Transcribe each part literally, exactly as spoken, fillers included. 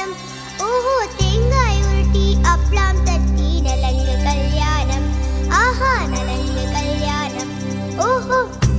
கல்யாணம் ஓஹோ தேங்காய் உருட்டி அப்பளம் தட்டி நலங்கு கல்யாணம் ஆஹா நலங்கு கல்யாணம் ஓஹோ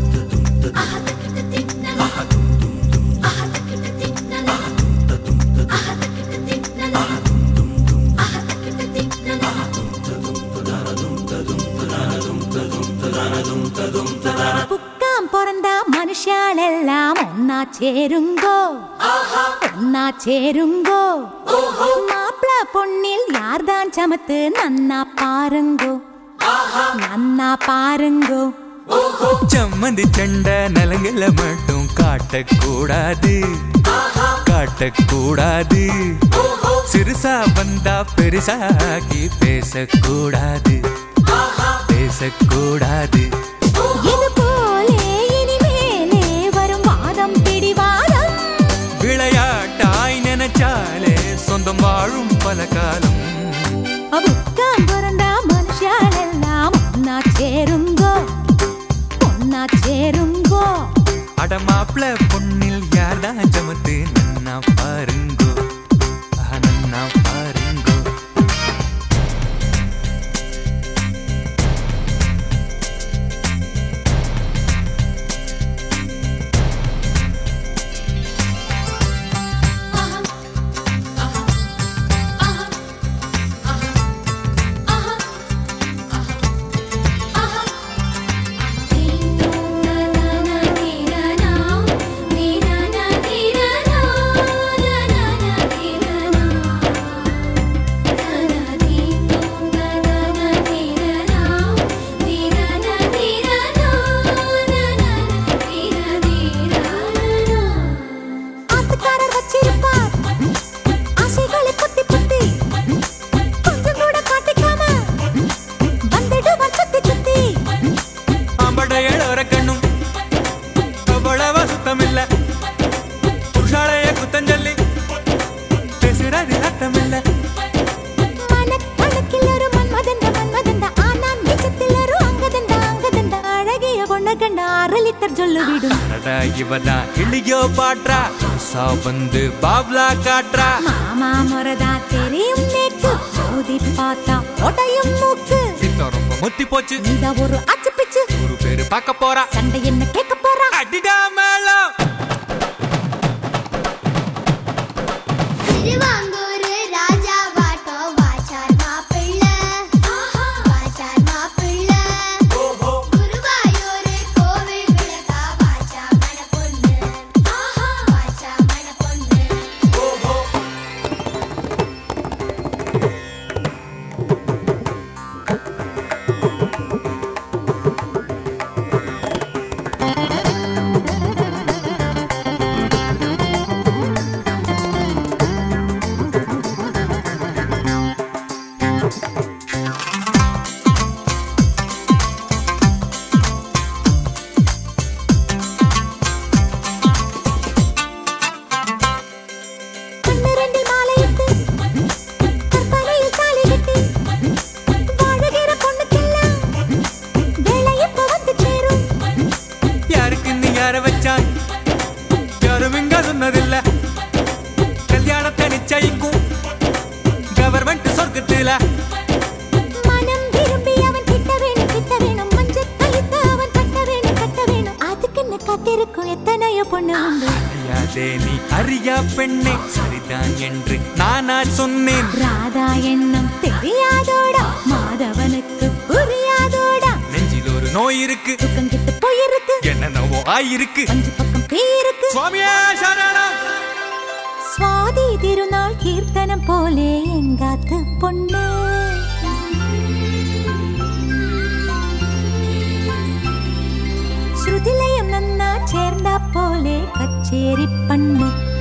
புக்காம் பிறந்தா மனுஷாலெல்லாம் ஒன்னா சேருங்கோ ஒன்னா சேருங்கோ மாப்பிள பொண்ணில் யார்தான் சமத்து நன்னா பாருங்கோ நன்னா பாருங்கோ சம்மந்தி சண்டை நலங்கல மட்டும் காட்டக்கூடாது காட்டக்கூடாது சிறுசா வந்தா பெருசாகி பேசக்கூடாது பேசக்கூடாது இது போலே இனிமேலே வரும் வாதம் பிடிவாதம் விளையாட்டாய் நினைச்சாலே சொந்தம் வாழும் பல காலம் புக்காம் பிறந்தா மனுஷாலெல்லாம் ஒன்னா சேருங்கோ ஒன்னா சேருங்கோ அடமாப்ள பொண்ணில் யார்தான் சமத்து நன்னா பாருங்கோ நன்னா பாருங்கோ இவதான் இளியோ பாட்ரா வந்து பாப்லா காட்ரா மாமா முறதா தெரியும் நேக்கு மோதி பார்த்தா ஒடையும் மூக்கு ரொம்ப முத்தி போச்சு நீதா ஒரு அச்சு பிச்சு ஒரு பேரு பார்க்க போறா சண்டை என்ன கேட்க போறா அடிடா மேளம் திருவாங்கூர் ராஜா வாட்டோ வாச்சார் மாப்பிள்ளை வாச்சார் மாப்பிள்ளை குருவாயூர் கோவில் விளக்கா வாச்சா மண பொண்ணு வாச்சா மண பொண்ணு கல்யாணத்தை நிச்சயிக்கும் கவர்மெண்ட் சொர்க்கத்தில மனம் விரும்பி அவன் கிட்ட வேணும் கிட்ட வேணும் மஞ்சள் கழித்து அவன் கட்ட வேணும் கட்ட வேணும் அதுக்குன்னு காத்திருக்கும் எத்தனையோ பொண்ணு உண்டு அறியாதே நீ அறியா பெண்ணே சரிதான் என்று நானா சொன்னேன் ராதா எண்ணம் தெரியாதோடா மாதவனுக்கு புரியாதோடா நெஞ்சில் ஒரு நோய் இருக்கு துக்கம் கிட்ட போயிருக்கு என்னென்னவோ ஆயிருக்கு அஞ்சு பக்கம் பேருக்கு சுவாமியே சரணம் சுவாதி திருநாள் கீர்த்தனம் போலே எங்காத்து பொண்ணு ஸ்ருதிலயம் நன்னா சேர்ந்தா போலே கச்சேரி பண்ணு